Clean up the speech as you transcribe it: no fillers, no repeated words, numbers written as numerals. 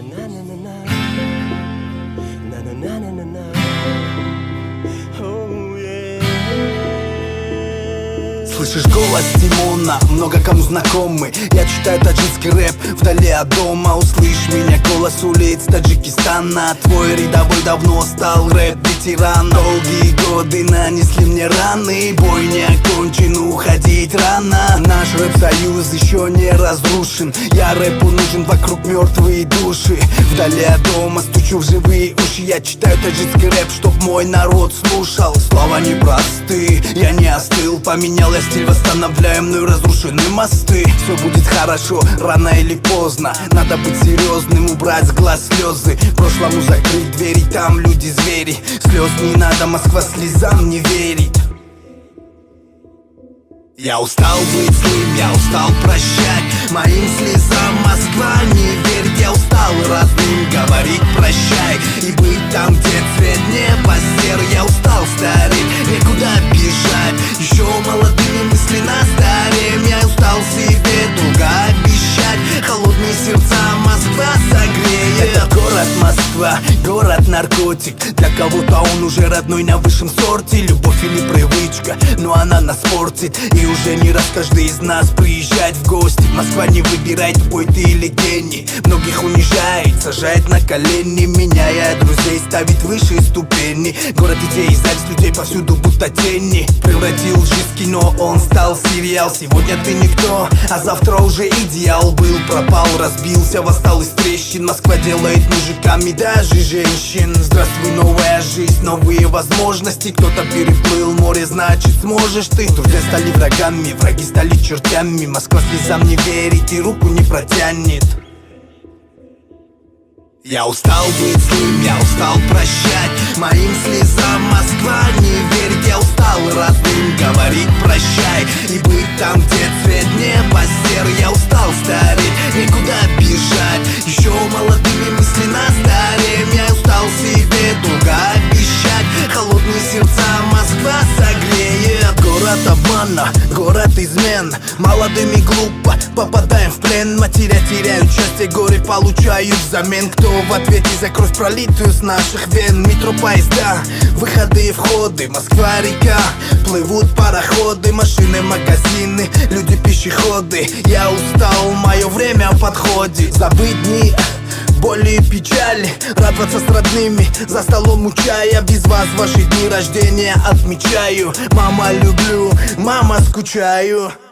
Слышишь голос Тимона, много кому знакомый. Я читаю таджикский рэп вдали от дома. Услышь меня, голос улиц Таджикистана. Твой рядовой давно стал рэп-ветеран. Долгие годы нанесли мне раны. Бой не окончен, уходить рано. Наш рэп-союз еще не разрушен. Я рэпу нужен, вокруг мертвые души. Вдали от дома стучу в живые уши. Я читаю таджикский рэп, чтоб мой народ слушал. Слова непростые, я не остыл. Поменял я стиль, восстанавливаем, но и разрушены мосты. Все будет хорошо, рано или поздно. Надо быть серьезным, убрать с глаз слезы. Прошлому закрыть двери, там люди-звери. Слез не надо, Москва слезам не верит. Я устал быть злым, я устал прощать. Моим слезам Москва не верит. Я устал родным говорить прощай и быть там, где цвет неба серый. Я устал стареть, некуда бежать. Еще молодыми мысленно стареем. Я устал себе долго обещать. Холодные сердца Москва согреет. Этот город Москва, город наркотик. Для кого-то он уже родной на высшем сорте. Любовь или привычка, но она нас портит. И уже не раз каждый из нас приезжает в гости. Москва не выбирает, бой ты или гений. Многих унижает, сажает на колени, меняя друзей, ставит выше ступени. Город идей, зависть людей повсюду будто тени. Превратил жизнь в кино, он стал сериал. Сегодня ты никто, а завтра уже идеал. Был, пропал, разбился, восстал из трещин. Москва делает мужиками даже женщин. Здравствуй, новая жизнь, новые возможности. Кто-то переплыл море, значит сможешь ты. Друзья стали врагами, враги стали чертями. Москва слезам не верит и руку не протянет. Я устал быть злым, я устал прощать. Моим слезам Москва не верит. Я устал родным говорить прощай и быть там, где цвет неба серый. Я устал стареть, некуда бежать. Еще молодыми мысленно стареем. Я устал себе долго обещать. Холодные сердца Москва согреет. Город обмана, город измен. Молодыми глупо попадаем в плен. Матеря теряют счастье, горе получают взамен. Кто в ответе за кровь пролитую с наших вен? Метро, поезда, выходы и входы. Москва-река, плывут пароходы. Машины, магазины, люди, пешеходы. Я устал, мое время в подходе. Забыть дни, боли и печали, радоваться с родными, за столом у чая. Без вас ваши дни рождения отмечаю. Мама, люблю, мама, скучаю.